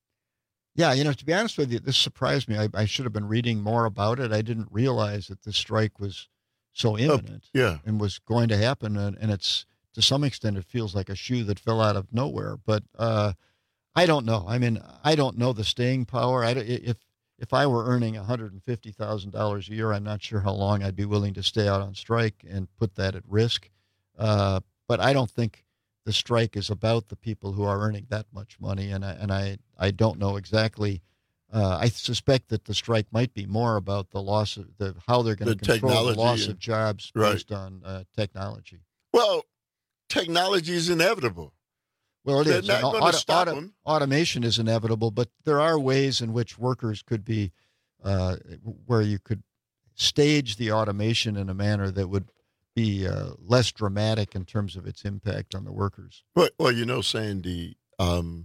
Yeah, you know, to be honest with you, this surprised me. I, I should have been reading more about it. I didn't realize that the strike was so imminent uh, yeah. and was going to happen, and, and it's, to some extent, it feels like a shoe that fell out of nowhere. But uh, I don't know. I mean, I don't know the staying power. I, if if I were earning one hundred fifty thousand dollars a year, I'm not sure how long I'd be willing to stay out on strike and put that at risk. Uh, but I don't think the strike is about the people who are earning that much money, and I, and I, I don't know exactly. Uh, I suspect that the strike might be more about the loss of the how they're going to the control the loss and, of jobs right. based on uh, technology. Well, technology is inevitable. Well, it They're is. not And going auto, to stop auto, them. Automation is inevitable, but there are ways in which workers could be, uh, where you could stage the automation in a manner that would be uh, less dramatic in terms of its impact on the workers. Well, well you know, Sandy, um,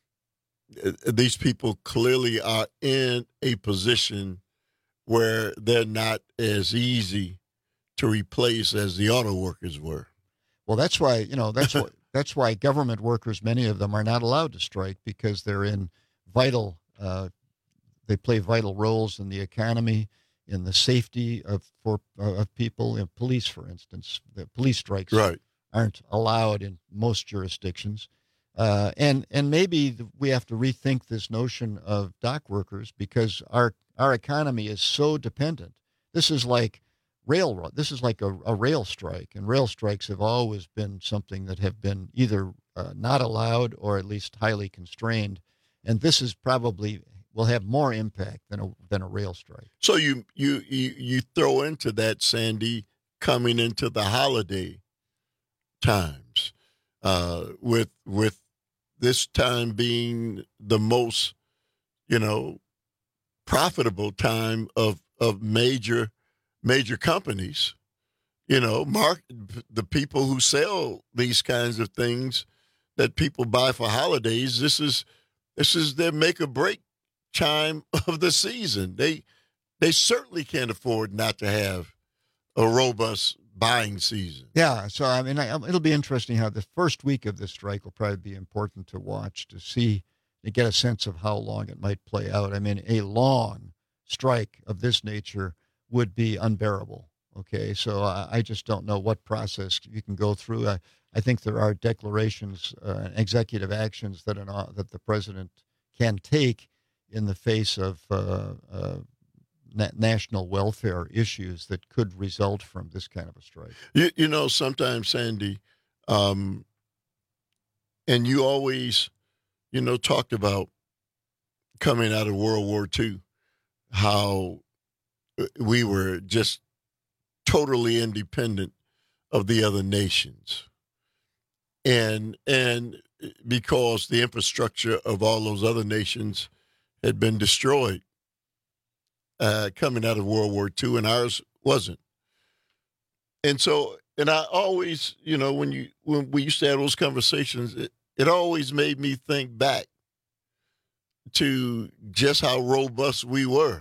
these people clearly are in a position where they're not as easy to replace as the auto workers were. Well, that's why, you know, that's what, that's why government workers, many of them, are not allowed to strike, because they're in vital, uh, they play vital roles in the economy, in the safety of for uh, of people. In police, for instance, the police strikes right. aren't allowed in most jurisdictions. Uh, and and maybe we have to rethink this notion of dock workers, because our our economy is so dependent. This is like railroad. This is like a, a rail strike, and rail strikes have always been something that have been either uh, not allowed or at least highly constrained. And this is probably will have more impact than a than a rail strike. So you you you, you throw into that, Sandy, coming into the holiday times, uh, with with this time being the most, you know, profitable time of of major major companies, you know, mark the people who sell these kinds of things that people buy for holidays. This is this is their make or break time of the season. They they certainly can't afford not to have a robust buying season. Yeah, so I mean, I, it'll be interesting how the first week of this strike will probably be important to watch, to see, to get a sense of how long it might play out. I mean, a long strike of this nature would be unbearable. Okay, so I, I just don't know what process you can go through. I, I think there are declarations, uh, executive actions that an, uh, that the president can take in the face of uh, uh, na- national welfare issues that could result from this kind of a strike. You, you know, sometimes, Sandy, um, and you always, you know, talked about coming out of World War Two, how we were just totally independent of the other nations. And and because the infrastructure of all those other nations had been destroyed uh, coming out of World War Two, and ours wasn't. And so, and I always, you know, when you when we used to have those conversations, it, it always made me think back to just how robust we were.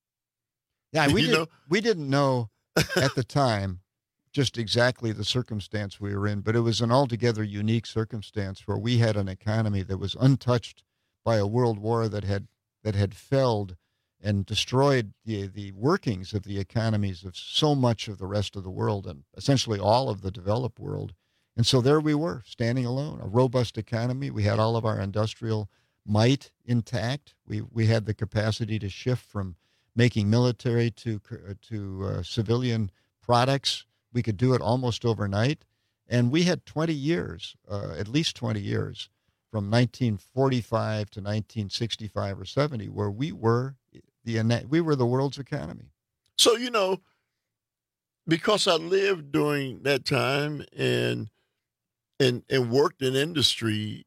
Yeah, we you did, know? we didn't know at the time just exactly the circumstance we were in, but it was an altogether unique circumstance where we had an economy that was untouched by a world war that had that had felled and destroyed the the workings of the economies of so much of the rest of the world and essentially all of the developed world. And so there we were, standing alone, a robust economy. We had all of our industrial might intact. We we had the capacity to shift from making military to to uh, civilian products. We could do it almost overnight. And we had twenty years, uh, at least twenty years, from nineteen forty-five to nineteen sixty-five or seventy, where we were the we were the world's economy. So, you know, because I lived during that time and and and worked in industry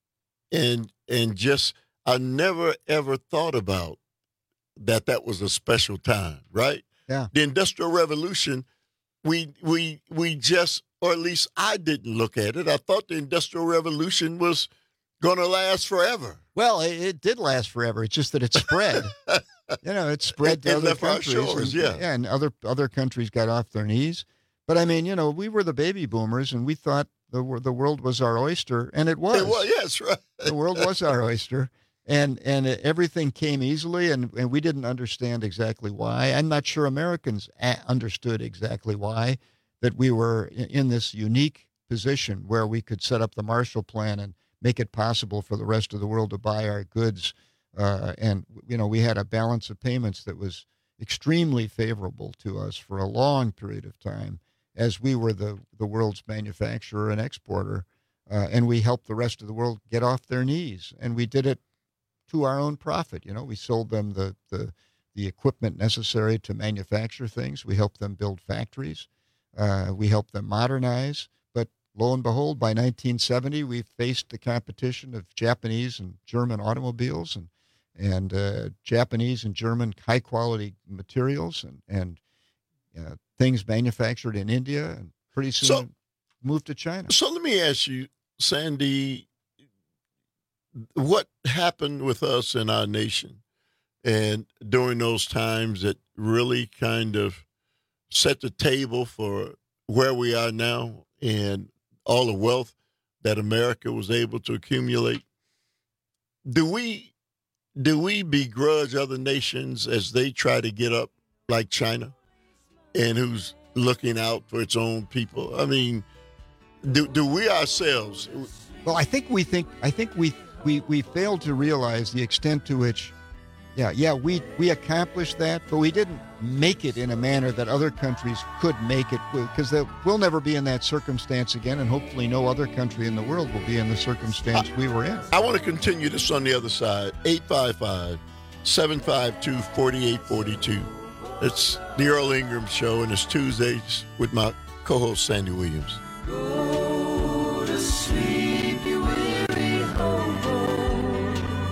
and and just I never ever thought about that that was a special time, right? Yeah. The Industrial Revolution, we we we just, or at least I didn't look at it. I thought the Industrial Revolution was going to last forever. Well, it, it did last forever. It's just that it spread. you know, it spread to it, it other left countries. Our shores, and, yeah. yeah, and other other countries got off their knees. But I mean, you know, we were the baby boomers, and we thought the the world was our oyster, and it was. It was, yes, right. The world was our oyster. And and everything came easily, and, and we didn't understand exactly why. I'm not sure Americans a- understood exactly why, that we were in, in this unique position where we could set up the Marshall Plan and make it possible for the rest of the world to buy our goods. Uh, and, you know, we had a balance of payments that was extremely favorable to us for a long period of time, as we were the, the world's manufacturer and exporter. Uh, and we helped the rest of the world get off their knees. And we did it to our own profit. You know, we sold them the, the, the equipment necessary to manufacture things. We helped them build factories. Uh, we helped them modernize. But lo and behold, by nineteen seventy, we faced the competition of Japanese and German automobiles and, and uh, Japanese and German high-quality materials and, and uh, things manufactured in India, and pretty soon So- moved to China. So let me ask you, Sandy, what happened with us in our nation and during those times that really kind of set the table for where we are now and all the wealth that America was able to accumulate? Do we do we begrudge other nations as they try to get up like China, and who's looking out for its own people? I mean, do do we ourselves? Well, I think we think I think we we we failed to realize the extent to which, yeah, yeah, we we accomplished that, but we didn't make it in a manner that other countries could make it, because we'll never be in that circumstance again, and hopefully no other country in the world will be in the circumstance we were in. I want to continue this on the other side. eight five five, seven five two, four eight four two. It's the Earl Ingram Show, and it's Tuesdays with my co-host Sandy Williams. Go to sleep, you weary hobo.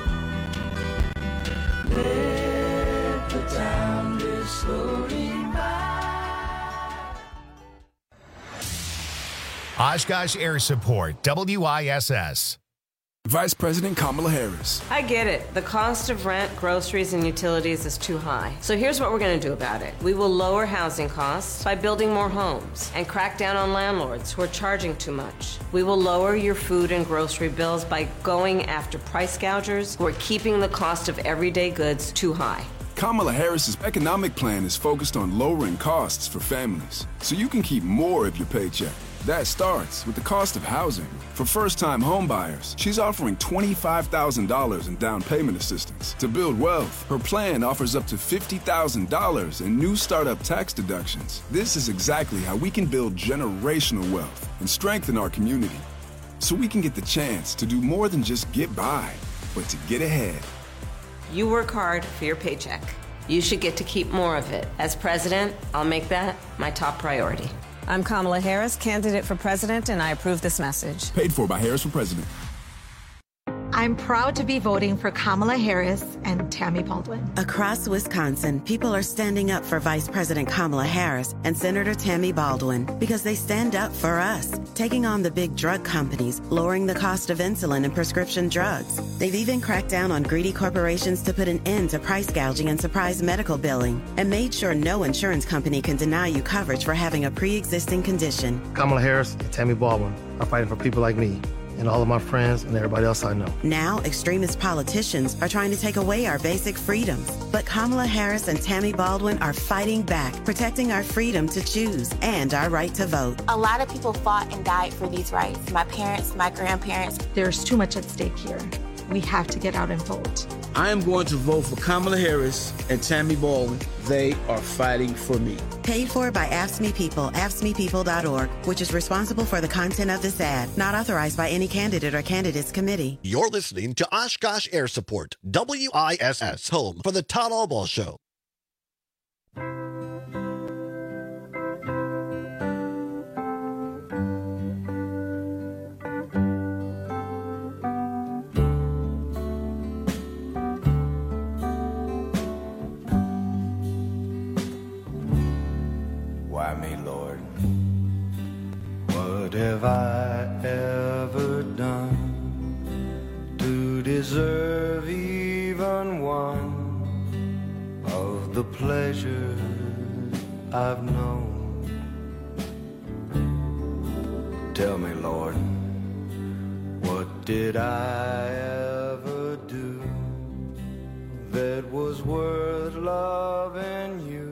Let the time be slowly by. Oshkosh Air Support, W I S S. Vice President Kamala Harris. I get it. The cost of rent, groceries, and utilities is too high. So here's what we're going to do about it. We will lower housing costs by building more homes and crack down on landlords who are charging too much. We will lower your food and grocery bills by going after price gougers who are keeping the cost of everyday goods too high. Kamala Harris's economic plan is focused on lowering costs for families, so you can keep more of your paycheck. That starts with the cost of housing. For first-time homebuyers, she's offering twenty-five thousand dollars in down payment assistance. To build wealth, her plan offers up to fifty thousand dollars in new startup tax deductions. This is exactly how we can build generational wealth and strengthen our community, so we can get the chance to do more than just get by, but to get ahead. You work hard for your paycheck. You should get to keep more of it. As president, I'll make that my top priority. I'm Kamala Harris, candidate for president, and I approve this message. Paid for by Harris for President. I'm proud to be voting for Kamala Harris and Tammy Baldwin. Across Wisconsin, people are standing up for Vice President Kamala Harris and Senator Tammy Baldwin because they stand up for us, taking on the big drug companies, lowering the cost of insulin and prescription drugs. They've even cracked down on greedy corporations to put an end to price gouging and surprise medical billing, and made sure no insurance company can deny you coverage for having a pre-existing condition. Kamala Harris and Tammy Baldwin are fighting for people like me and all of my friends and everybody else I know. Now, extremist politicians are trying to take away our basic freedoms. But Kamala Harris and Tammy Baldwin are fighting back, protecting our freedom to choose and our right to vote. A lot of people fought and died for these rights. My parents, my grandparents. There's too much at stake here. We have to get out and vote. I am going to vote for Kamala Harris and Tammy Baldwin. They are fighting for me. Paid for by A F S C M E People, A F S C M E people dot org, which is responsible for the content of this ad, not authorized by any candidate or candidates committee. You're listening to Oshkosh Air Support, W I S S, home for the Todd Albaugh Show. Why me, Lord? What have I ever done to deserve even one of the pleasures I've known? Tell me, Lord, what did I ever do that was worth loving you?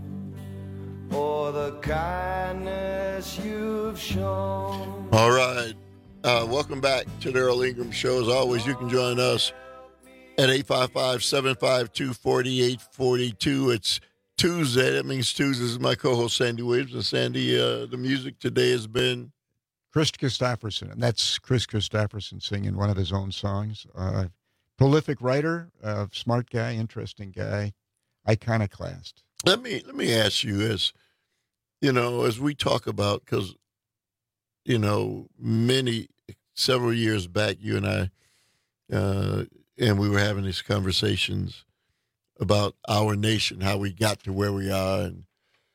For the kindness you've shown. All right. Uh, welcome back to the Earl Ingram Show. As always, you can join us at eight five five, seven five two, four eight four two. It's Tuesday. That means Tuesday is my co-host, Sandy Williams. And Sandy, uh, the music today has been Chris Christopherson. And that's Chris Christopherson singing one of his own songs. Uh, prolific writer, uh, smart guy, interesting guy, iconoclast. Let me let me ask you as you know, as we talk about, because, you know, many, several years back, you and I, uh, and we were having these conversations about our nation, how we got to where we are, and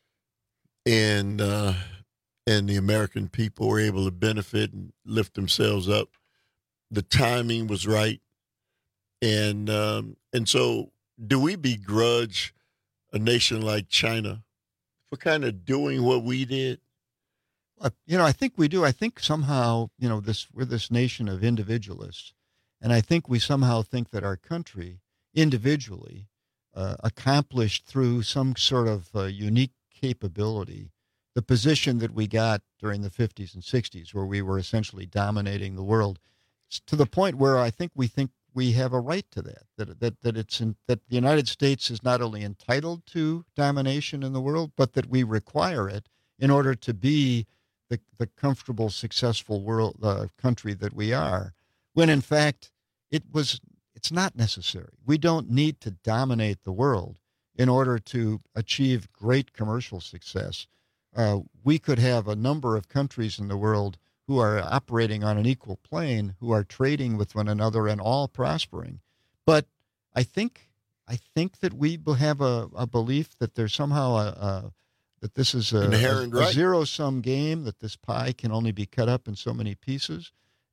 and uh, and the American people were able to benefit and lift themselves up. The timing was right, and um, and so, do we begrudge a nation like China for kind of doing what we did? Uh, you know, I think we do. I think somehow, you know, this we're this nation of individualists, and I think we somehow think that our country, individually, uh, accomplished through some sort of uh, unique capability, the position that we got during the fifties and sixties, where we were essentially dominating the world, to the point where I think we think we have a right to that, that that that it's in, that the United States is not only entitled to domination in the world, but that we require it in order to be the the comfortable, successful world uh, country that we are. When in fact, it was it's not necessary. We don't need to dominate the world in order to achieve great commercial success. Uh, we could have a number of countries in the world who are operating on an equal plane, who are trading with one another and all prospering. But I think I think that we have a, a belief that there's somehow a, a that this is a, a, a right. zero-sum game, that this pie can only be cut up in so many pieces,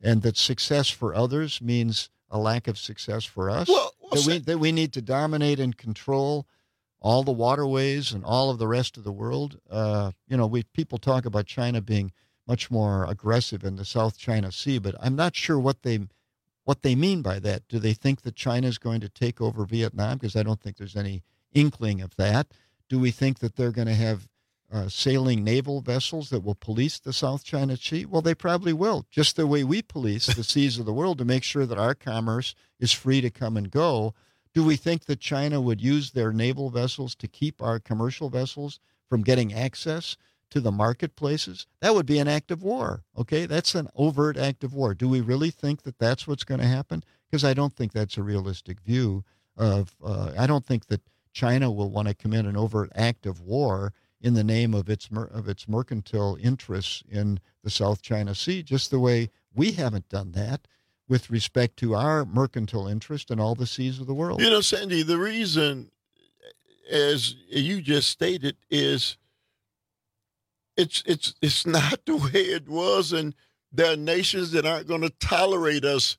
and that success for others means a lack of success for us. Well, well, that, we, that we need to dominate and control all the waterways and all of the rest of the world. Uh, you know, we people talk about China being much more aggressive in the South China Sea, but I'm not sure what they what they mean by that. Do they think that China is going to take over Vietnam? Because I don't think there's any inkling of that. Do we think that they're going to have uh, sailing naval vessels that will police the South China Sea? Well, they probably will, just the way we police the seas of the world to make sure that our commerce is free to come and go. Do we think that China would use their naval vessels to keep our commercial vessels from getting access to the marketplaces? That would be an act of war, okay? That's an overt act of war. Do we really think that that's what's going to happen? Because I don't think that's a realistic view of, uh, I don't think that China will want to commit an overt act of war in the name of its mer- of its mercantile interests in the South China Sea, just the way we haven't done that with respect to our mercantile interest in all the seas of the world. You know, Sandy, the reason, as you just stated, is it's it's it's not the way it was, and there are nations that aren't going to tolerate us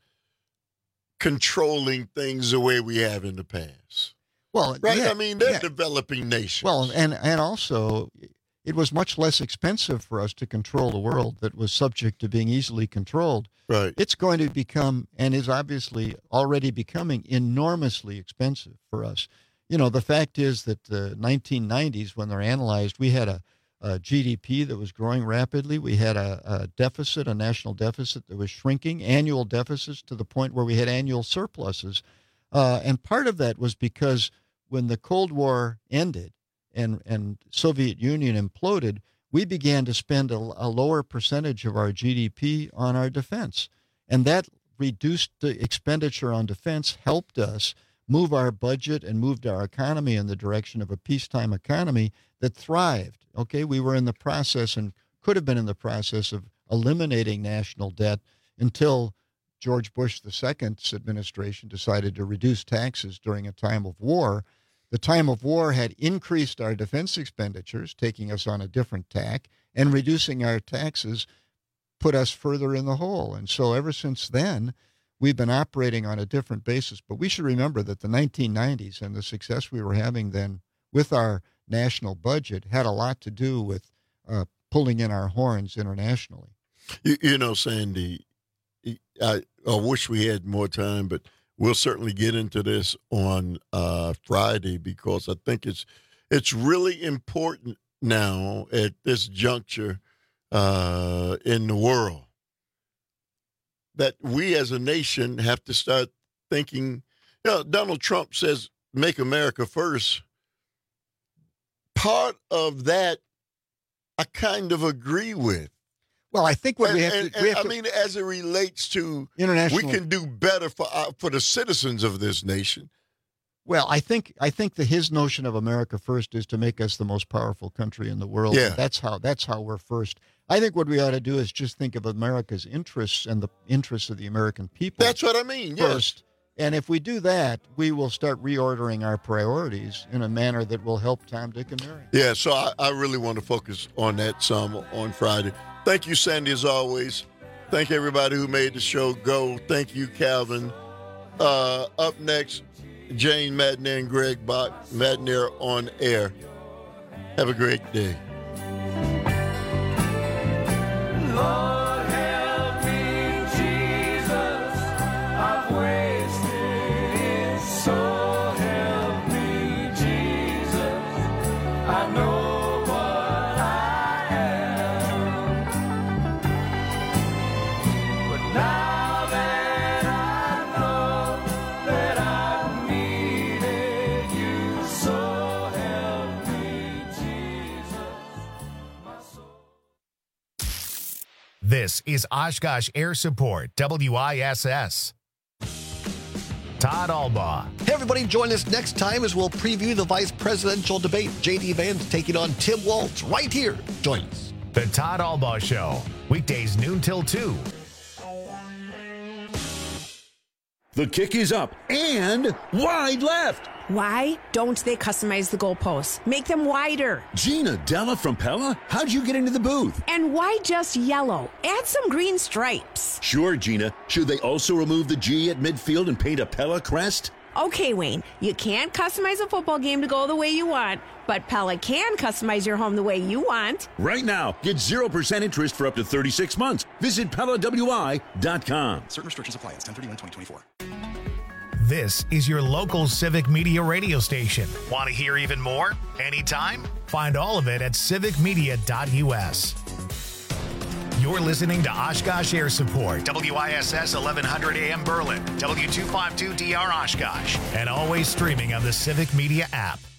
controlling things the way we have in the past. Well, right? yeah, I mean, they're yeah. developing nations. Well, and and also, it was much less expensive for us to control a world that was subject to being easily controlled. Right. It's going to become, and is obviously already becoming, enormously expensive for us. You know, the fact is that the nineteen nineties, when they're analyzed, we had a, a G D P that was growing rapidly. We had a, a deficit, a national deficit that was shrinking, annual deficits to the point where we had annual surpluses. Uh, and part of that was because when the Cold War ended and, and Soviet Union imploded, we began to spend a, a lower percentage of our G D P on our defense. And that reduced the expenditure on defense, helped us move our budget and moved our economy in the direction of a peacetime economy that thrived. Okay, we were in the process and could have been in the process of eliminating national debt until George Bush the Second's administration decided to reduce taxes during a time of war. The time of war had increased our defense expenditures, taking us on a different tack, and reducing our taxes put us further in the hole. And so ever since then, we've been operating on a different basis. But we should remember that the nineteen nineties and the success we were having then with our national budget had a lot to do with uh, pulling in our horns internationally. You, you know, Sandy, I, I wish we had more time, but we'll certainly get into this on uh, Friday, because I think it's it's really important now at this juncture uh, in the world that we as a nation have to start thinking. You know, Donald Trump says, "Make America first." Part of that I kind of agree with. Well, I think what and, we have and, to, we have I to, mean, as it relates to international, we can do better for uh, for the citizens of this nation. Well, I think I think that his notion of America first is to make us the most powerful country in the world. Yeah. That's how that's how we're first. I think what we ought to do is just think of America's interests and the interests of the American people. That's what I mean. First. Yes. And if we do that, we will start reordering our priorities in a manner that will help Tom, Dick, and Mary. Yeah, so I, I really want to focus on that some on Friday. Thank you, Sandy, as always. Thank everybody who made the show go. Thank you, Calvin. Uh, up next, Jane Madden and Greg Bach, Madden on air. Have a great day. Lord, help me, Jesus. I've wasted it. So help me, Jesus. I know what I am. But now that I know that I've needed you, so help me, Jesus. My soul. This is Oshkosh Air Support, W I S S. Todd Albaugh. Hey, everybody, join us next time as we'll preview the vice presidential debate. J D Vance taking on Tim Walz right here. Join us. The Todd Albaugh Show, weekdays noon till two. The kick is up and wide left. Why don't they customize the goalposts? Make them wider. Gina Della from Pella, how'd you get into the booth? And why just yellow? Add some green stripes. Sure, Gina. Should they also remove the G at midfield and paint a Pella crest? Okay, Wayne, you can't customize a football game to go the way you want, but Pella can customize your home the way you want. Right now, get zero percent interest for up to thirty-six months. Visit Pella W I dot com. Certain restrictions apply. It's ten thirty-one twenty twenty-four. This is your local Civic Media radio station. Want to hear even more? Anytime? Find all of it at civic media dot u s. You're listening to Oshkosh Air Support, W I S S eleven hundred A M Berlin, W two fifty-two D R Oshkosh, and always streaming on the Civic Media app.